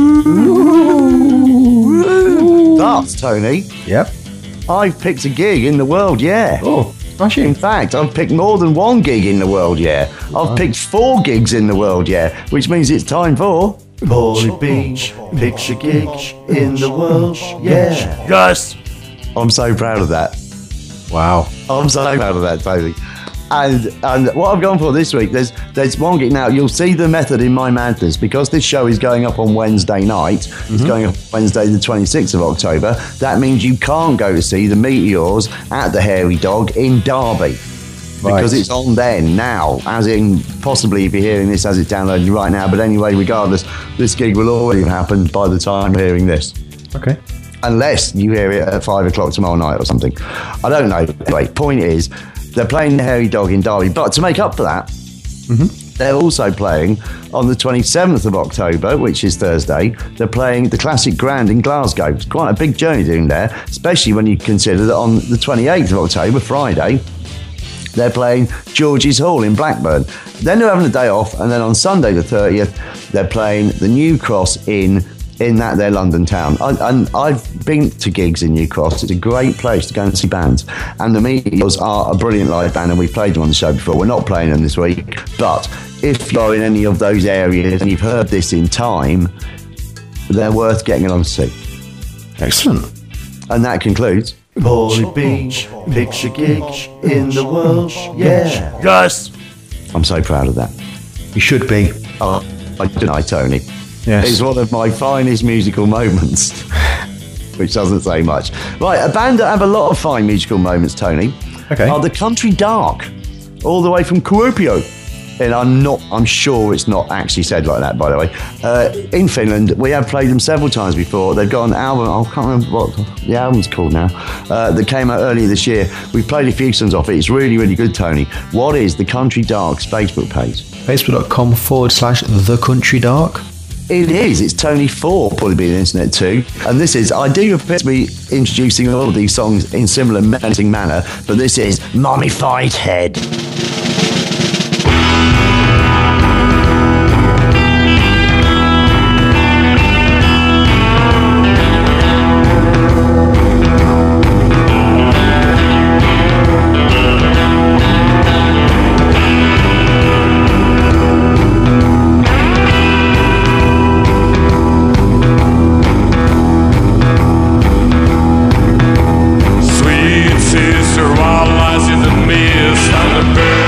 That's Tony. Yep. I've picked a gig in the world, yeah. Oh, smashing. In fact, I've picked more than one gig in the world, yeah. I've wow. picked four gigs in the world, yeah, which means it's time for Boy Beach picks a gig in the world, yeah. Yes. I'm so proud of that. Wow. I'm so proud of that, Tony. And and what I've gone for this week, there's there's one gig now. You'll see the method in my madness because this show is going up on Wednesday night. Mm-hmm. It's going up Wednesday the twenty-sixth of October. That means you can't go to see the Meteors at the Hairy Dog in Derby. Right. Because it's on then, now, as in, possibly if you're hearing this as it's downloaded right now, but anyway, regardless, this gig will already have happened by the time you're hearing this. Okay. Unless you hear it at five o'clock tomorrow night or something. I don't know. Anyway, point is, they're playing the Hairy Dog in Derby, but to make up for that, mm-hmm. they're also playing on the twenty-seventh of October, which is Thursday. They're playing the Classic Grand in Glasgow. It's quite a big journey doing there, especially when you consider that on the twenty-eighth of October, Friday, they're playing George's Hall in Blackburn. Then they're having a day off, and then on Sunday the thirtieth, they're playing the New Cross in in that their London town. I, and I've been to gigs in New Cross. It's a great place to go and see bands. And the Meteors are a brilliant live band, and we've played them on the show before. We're not playing them this week. But if you're in any of those areas and you've heard this in time, they're worth getting along to see. Excellent. And that concludes Paulie Beach, picture gig in the world. Yeah. Yes. I'm so proud of that. You should be. Oh, I deny Tony. Yes. It's one of my finest musical moments, which doesn't say much. Right, a band that have a lot of fine musical moments, Tony, Okay. are the Country Dark, all the way from Kuopio. And I'm not, I'm sure it's not actually said like that, by the way. Uh, in Finland, we have played them several times before. They've got an album, I can't remember what the album's called now, uh, that came out earlier this year. We've played a few songs off it. It's really, really good, Tony. What is the Country Dark's Facebook page? Facebook.com forward slash The Country Dark. It is. It's Tony four, probably be the internet too. And this is, I do appear to be introducing all of these songs in similar menacing manner, but this is Mummified Head. Sweet sister, while lies in the mist, I'm the bird.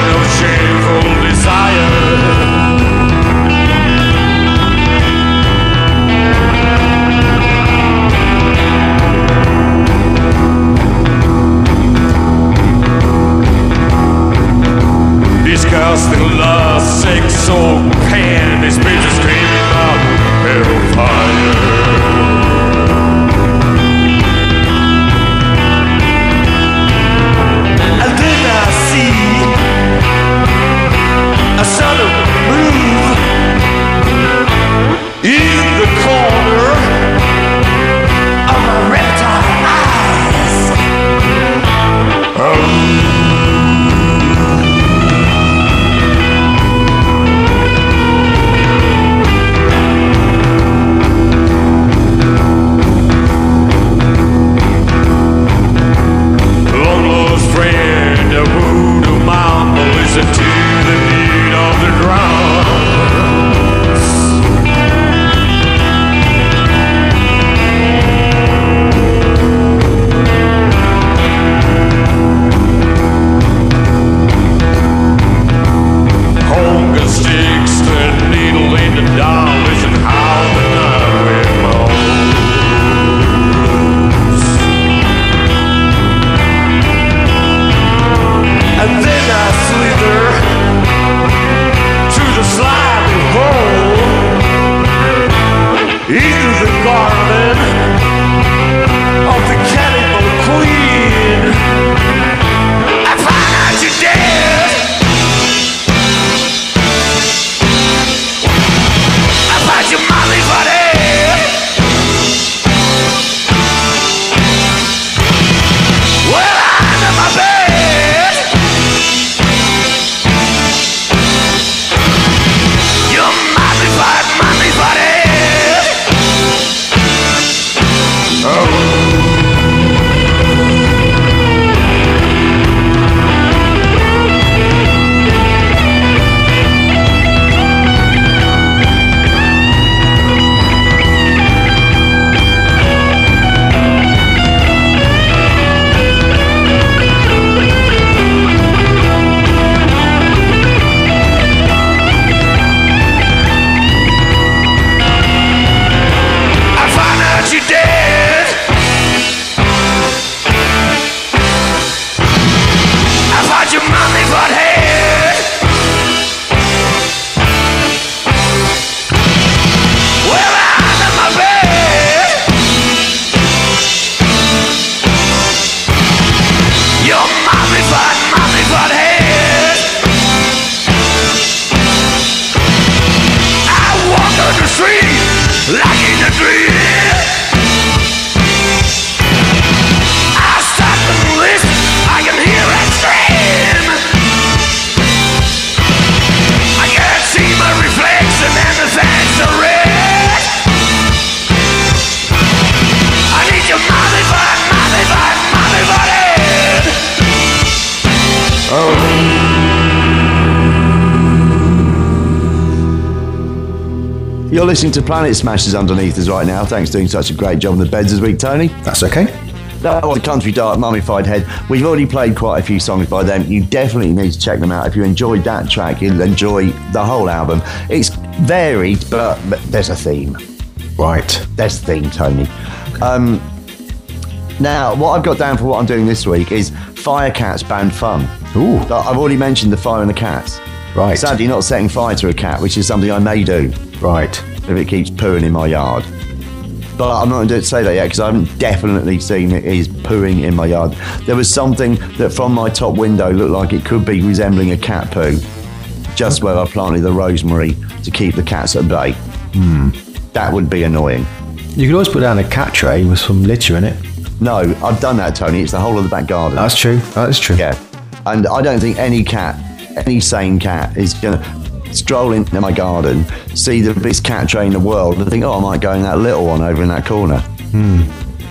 You're listening to Planet Smashers underneath us right now. Thanks for doing such a great job on the beds this week, Tony. That's okay. That was Country Dark, Mummified Head. We've already played quite a few songs by them. You definitely need to check them out. If you enjoyed that track, you'll enjoy the whole album. It's varied, but, but there's a theme. Right. There's a theme, Tony. Um, now, what I've got down for what I'm doing this week is Firecats Band Fun. Ooh. I've already mentioned the fire and the cats. Right. Sadly, not setting fire to a cat, which is something I may do Right. if it keeps pooing in my yard. But I'm not going to say that yet because I haven't definitely seen it is pooing in my yard. There was something that from my top window looked like it could be resembling a cat poo, just where I planted the rosemary to keep the cats at bay. Hmm. That would be annoying. You could always put down a cat tray with some litter in it. No, I've done that, Tony. It's the whole of the back garden. That's true. That's true. Yeah. And I don't think any cat, any sane cat, is going to stroll into my garden, see the biggest cat tray in the world, and think, oh, I might go in that little one over in that corner. Hmm.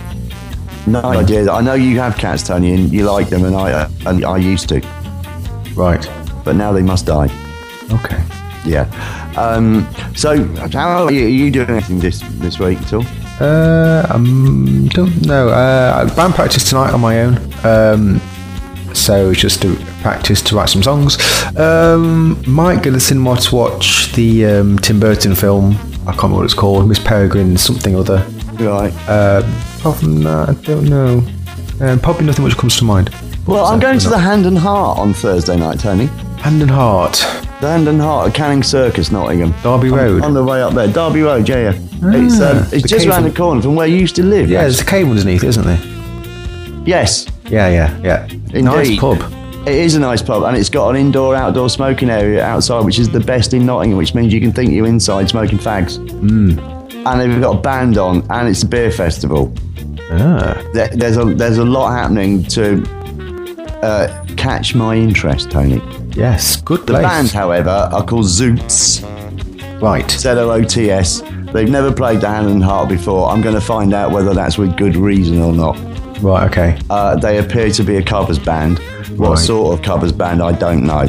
No idea. I know you have cats, Tony, and you like them, and I and I used to. Right. But now they must die. Okay. Yeah. Um, so, how are you, are you doing anything this this week at all? Uh, um, don't know. Uh, band practice tonight on my own. Um, so it's just to practice to write some songs. Um, might go to the cinema to watch the um, Tim Burton film. I can't remember what it's called. Miss Peregrine, something or other. Right. Uh, apart from that, I don't know. Um, probably nothing much comes to mind. Well, So, I'm going to not- the Hand and Heart on Thursday night, Tony. Hand and Heart. The Hand and Heart at Canning Circus, Nottingham. Derby On- Road. On the way up there. Derby Road, yeah, yeah. Ah, it's um, it's the just cave around on- the corner from where you used to live. Yeah, there's a cave underneath, isn't there? Yes, Yeah, yeah, yeah. indeed. Nice pub. It is a nice pub, and it's got an indoor-outdoor smoking area outside, which is the best in Nottingham, which means you can think you're inside smoking fags. Mm. And they've got a band on, and it's a beer festival. Ah. There, there's a there's a lot happening to uh, catch my interest, Tony. Yes, good The place. band, however, are called Zoots. Right. Z O O T S. They've never played the Hand and Heart before. I'm going to find out whether that's with good reason or not. Right, okay. Uh, they appear to be a covers band. What Right. sort of covers band, I don't know.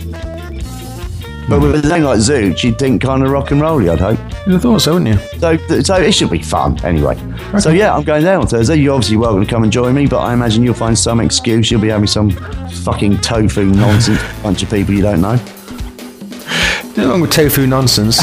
But with a name like Zoots, you'd think kind of rock and rolly, I'd hope. You'd have thought so, wouldn't you? So, so it should be fun anyway. So yeah, I'm going there on Thursday. You're obviously welcome to come and join me, but I imagine you'll find some excuse. You'll be having some fucking tofu nonsense bunch of people you don't know. Nothing wrong with tofu nonsense.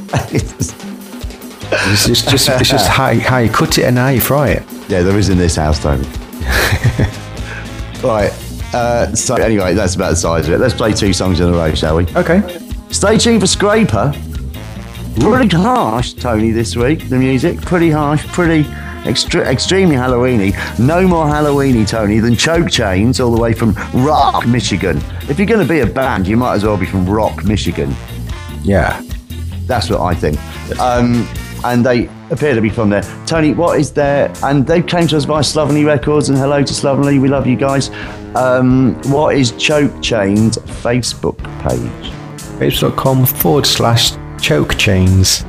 It's just, just, it's just how, how you cut it and how you fry it. Yeah, there is in this house, Tony. Right. Uh, so anyway, that's about the size of it. Let's play two songs in a row, shall we? Okay. Stay tuned for Scraper. Pretty harsh, Tony, this week. The music, pretty harsh, pretty extre- extremely Halloweeny. No more Halloweeny, Tony, than Choke Chains, all the way from Rock, Michigan. If you're going to be a band, you might as well be from Rock, Michigan. Yeah. That's what I think. Um, and they appear to be from there. Tony, what is there? And they came to us via Slovenly Records, and hello to Slovenly, we love you guys. Um, what is Choke Chain's Facebook page? Facebook.com forward slash choke chains.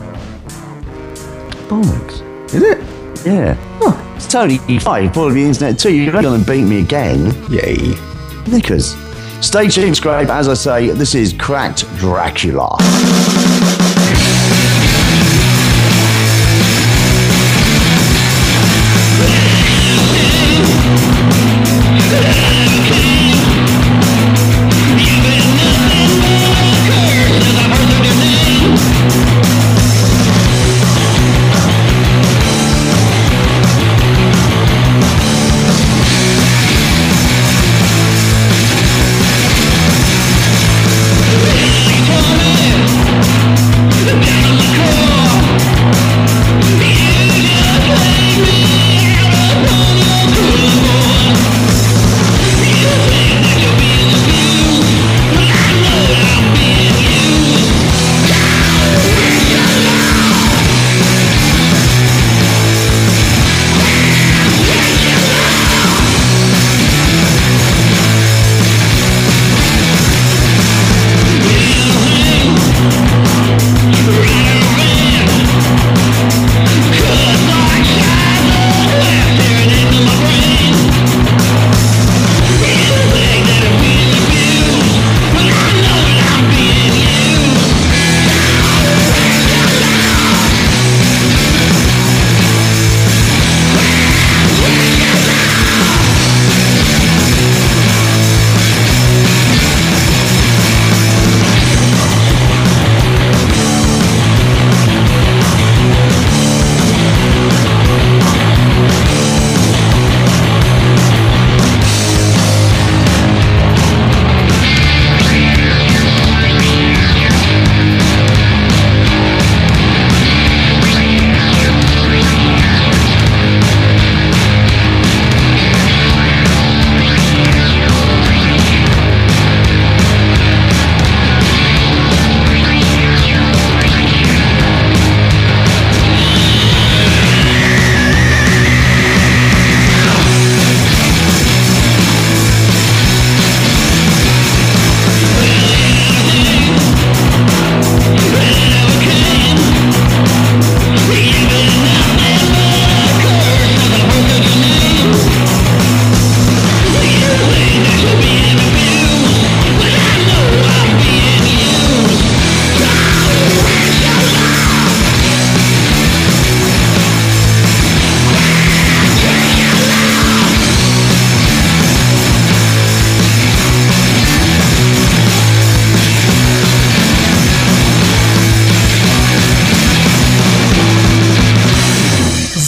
Bollocks. Is it? Yeah. Oh, it's Tony five, full of the internet too. You're going to beat me again. Yay. Knickers. Stay tuned, Scrape. As I say, this is Cracked Dracula. Coming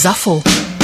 Zuffle.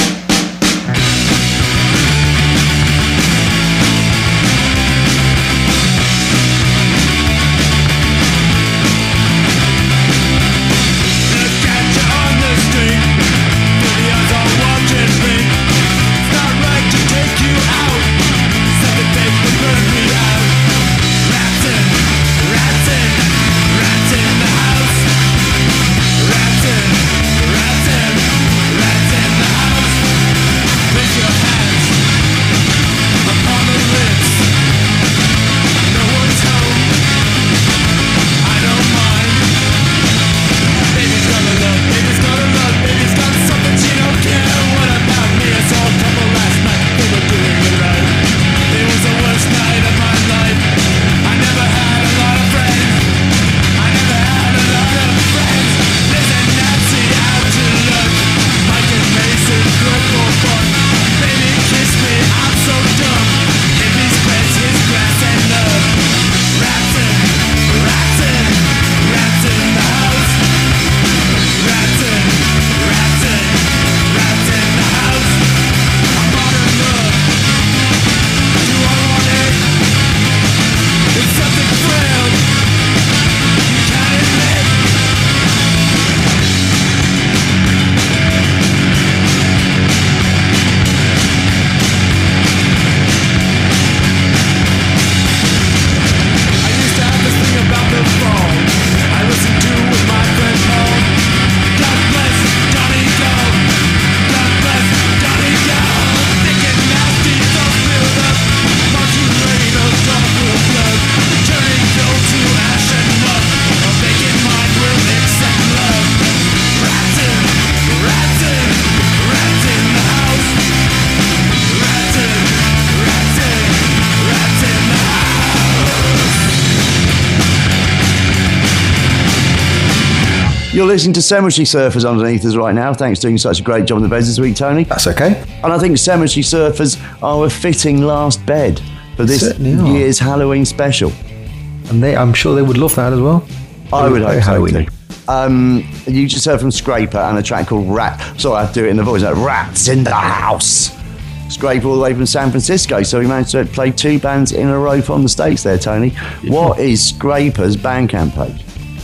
You're listening to Cemetery Surfers underneath us right now. Thanks for doing such a great job on the beds this week, Tony. That's okay. And I think Cemetery Surfers are a fitting last bed for this Certainly are. year's Halloween special. And they, I'm sure they would love that as well. I would hope so Halloween. too. Um, you just heard from Scraper and a track called Rat. Sorry, I have to do it in the voice. Like, Rats in the House. Scraper all the way from San Francisco. So we managed to play two bands in a row from the States there, Tony. What is Scraper's Bandcamp page?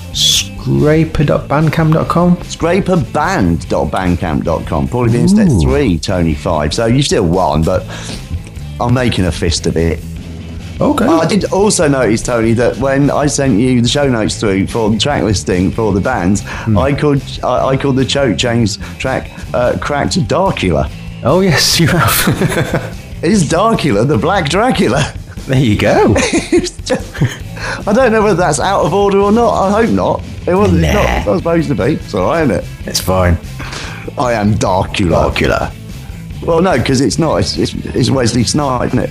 Scraper dot bandcamp dot com. Scraperband dot bandcamp dot com. Probably been step three, Tony five. So you still won, but I'm making a fist of it. Okay. Oh, I did also notice, Tony, that when I sent you the show notes through for the track listing for the bands, Hmm. I called I, I called the Choke Chains track uh, Cracked Darkula. Oh, yes, you have. It is Darkula, the Black Dracula. There you go. I don't know whether that's out of order or not. I hope not. It wasn't Nah. not, not supposed to be. It's all right, isn't it? It's fine. I am Darkula. Darkula. Well, no, because it's not. It's, it's, it's Wesley Snipes, isn't it?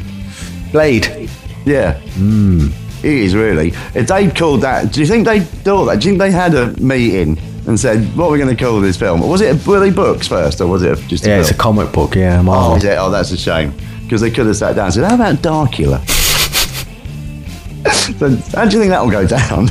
Blade. Yeah. Mm. It is, really. If they'd called that, do you think they thought that? Do you think they had a meeting and said, what are we going to call this film? Was it, were they books first, or was it just a Yeah, film? it's a comic book, yeah. Oh, Marvel. is it? Oh, that's a shame. Because they could have sat down and said, how about Darkula? So, how do you think that will go down?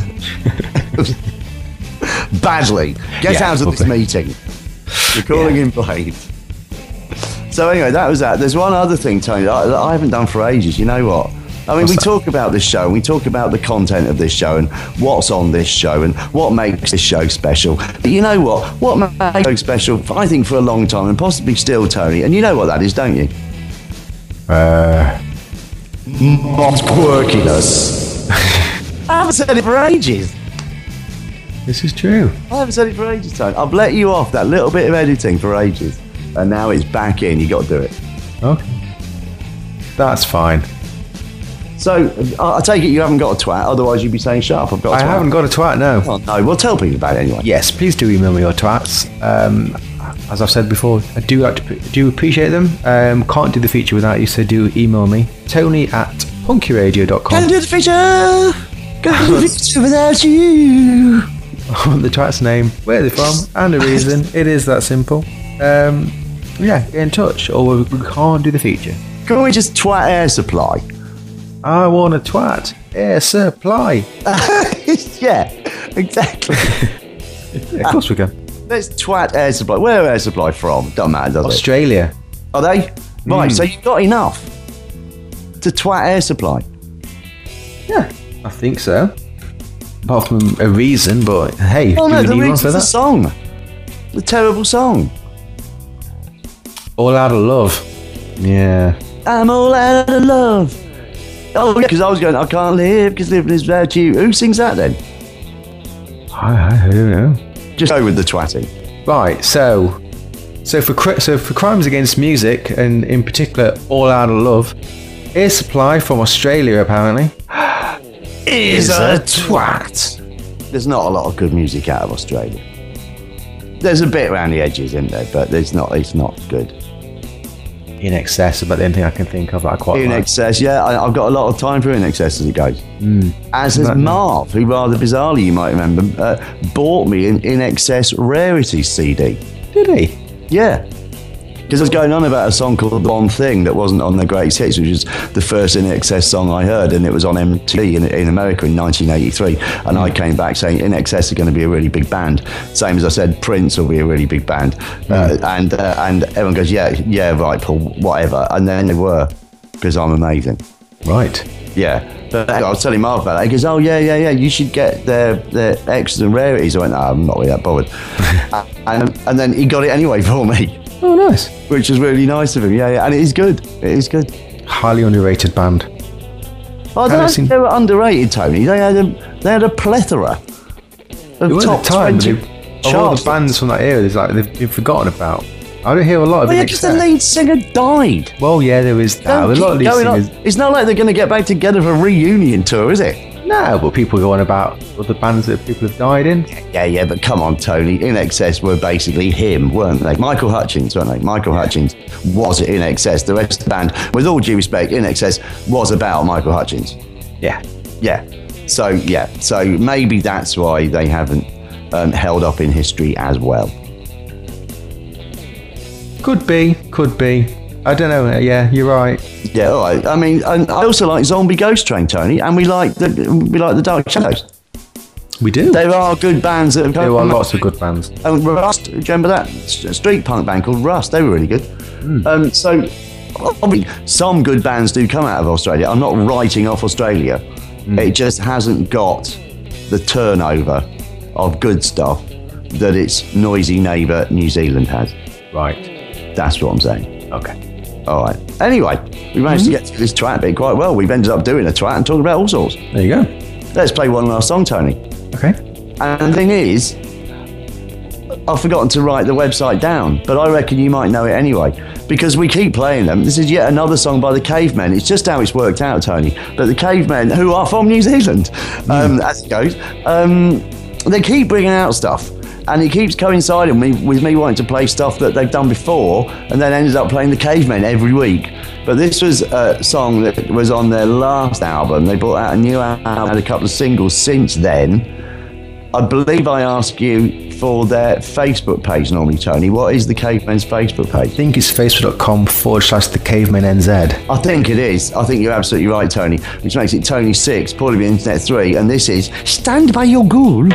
Badly. Get Yeah, out of this probably. meeting. You're calling Yeah. in Blade. So anyway, that was that. There's one other thing, Tony, that I, that I haven't done for ages. You know what? I mean, What's we that? talk about this show, we talk about the content of this show and what's on this show and what makes this show special. But you know what? What makes this show special, I think, for a long time and possibly still, Tony, and you know what that is, don't you? Uh, Not quirkiness. I haven't said it for ages. this is true. I haven't said it for ages, Tony. I've let you off that little bit of editing for ages. And now it's back in. You got to do it. Okay. That's fine. So, I I take it you haven't got a twat, otherwise you'd be saying, shut up, I've got a I twat. haven't got a twat, no. Oh, no, well, tell people about it anyway. Yes, please do email me your twats. Um, as I've said before, I do like to, do appreciate them. Um, can't do the feature without you, so do email me. Tony at punkyradio dot com. Can't do the feature. Can't do the feature without you. I want the twat's name, where they're from, and the reason. It is that simple. Um, yeah, get in touch, or we, we can't do the feature. Can't we just twat air supply? I want a twat. Air supply. Yeah, exactly. Yeah, of course we can. Let's twat Air Supply. Where are Air Supply from? Doesn't matter, does it? Australia. Are they? Right, so you've got enough to twat Air Supply. Yeah, I think so. Apart from a reason, but hey, Oh no, do the we need one reason's for the that? song. The terrible song. All Out of Love. Yeah. I'm all out of love. Oh, yeah, because I was going, I can't live because living is without you. Who sings that then? I, I don't know. Just go with the twatting. Right, so so for cri- so for crimes against music, and in particular All Out of Love, Air Supply from Australia apparently Is a twat. There's not a lot of good music out of Australia. There's a bit around the edges, isn't there? But there's not. It's not good. In Excess, about the only thing I can think of that I quite In like. Excess, yeah, I, I've got a lot of time for In Excess as it goes. As has That- Marv, who rather bizarrely you might remember, uh, bought me an In Excess Rarity C D. Did he? Yeah. Because I was going on about a song called The One Thing that wasn't on the Greatest Hits, which was the first In Excess song I heard, and it was on M T V in, in America in nineteen eighty-three. And I came back saying In Excess are going to be a really big band. Same as I said, Prince will be a really big band. Uh, and uh, and everyone goes, yeah, yeah, right, Paul, whatever. And then they were, because I'm amazing. Right. Yeah. But I was telling Marv about that. He goes, oh, yeah, yeah, yeah, you should get their, their extras and rarities. I went, no, I'm not really that bothered. and, and then he got it anyway for me. Oh, nice. Which was really nice of him, yeah, yeah, and it is good. It is good. Highly underrated band. I don't Haven't know seen- if they were underrated, Tony. They had a they had a plethora of There was a top time twenty when they- of all the charts. bands from that era, there's like they've been forgotten about. I don't hear a lot of Well, it. yeah, because the lead singer died. Well, yeah, there is that. Don't A lot of keep these going on. singers. It's not like they're going to get back together for a reunion tour, is it? No, but people go on about other bands that people have died in. Yeah, yeah, but come on, Tony. In Excess were basically him, weren't they? Michael Hutchins, weren't they? Michael Hutchins was In Excess. The rest of the band, with all due respect, In Excess was about Michael Hutchins. Yeah. Yeah. So, yeah. So maybe that's why they haven't um, held up in history as well. Could be, could be. I don't know. Yeah, you're right. Yeah, all right. I mean, and I also like Zombie Ghost Train, Tony, and we like the we like the Dark Shadows. We do. There are good bands that have There come. are lots of good bands. Um, Rust, do you remember that S- street punk band called Rust? They were really good. Hmm. Um, so, I mean, some good bands do come out of Australia. I'm not writing off Australia. Hmm. It just hasn't got the turnover of good stuff that its noisy neighbour New Zealand has. Right. That's what I'm saying. Okay. All right. Anyway, we managed to get through this twat bit quite well. We've ended up doing a twat and talking about all sorts. There you go. Let's play one last song, Tony. Okay. And the thing is, I've forgotten to write the website down, but I reckon you might know it anyway, because we keep playing them. This is yet another song by the Cavemen. It's just how it's worked out, Tony. But the Cavemen, who are from New Zealand, um, as it goes, um, they keep bringing out stuff. And it keeps coinciding with me, with me wanting to play stuff that they've done before, and then ended up playing the Cavemen every week. But this was a song that was on their last album. They brought out a new album, had a couple of singles since then. I believe I ask you for their Facebook page normally, Tony. What is the Cavemen's Facebook I page? think it's facebook.com forward slash the caveman NZ. I think it is. I think you're absolutely right, Tony, which makes it Tony six, Paulie the Internet three, and this is Stand By Your Ghoul.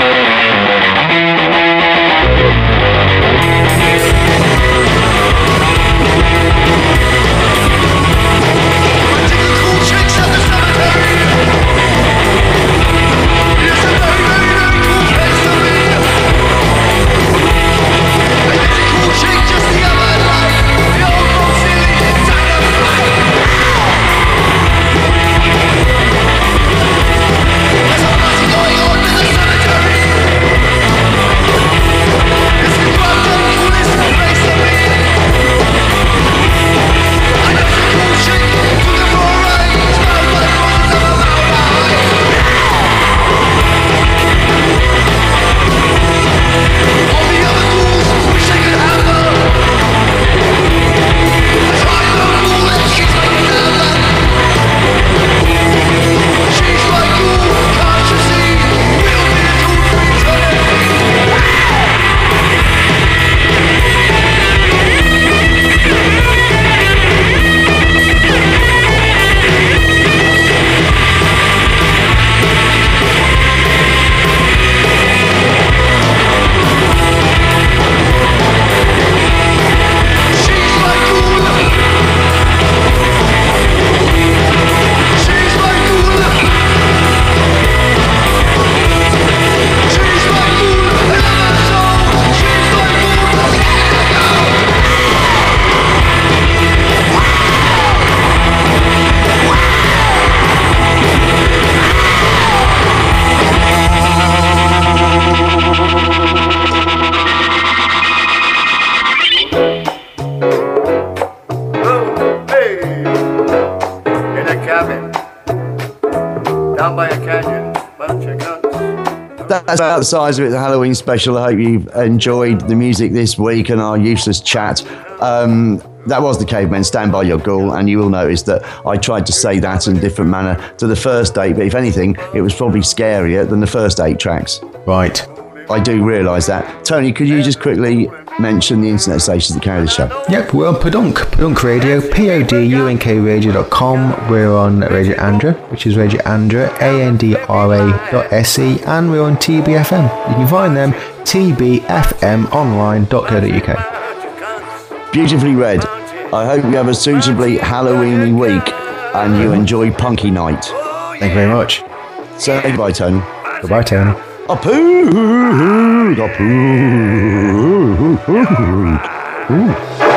Cemetery. That's about the size of it, the Halloween special. I hope you've enjoyed the music this week and our useless chat. Um, that was the Cavemen, Stand By Your Ghoul, and you will notice that I tried to say that in a different manner to the first eight, but if anything, it was probably scarier than the first eight tracks. Right. I do realise that. Tony, could you just quickly mention the internet stations that carry the show? Yep, we're on Podunk, Podunk Radio, P O D U N K radio dot com. We're on Radio Andra, which is Radio Andra, A N D R A dot S E, and we're on T B F M. You can find them, T B F M online dot co dot U K. Beautifully read. I hope you have a suitably Halloweeny week and you enjoy Punky Night. Thank you very much. Say goodbye, Tony. Goodbye, Tony. A poo! A poo!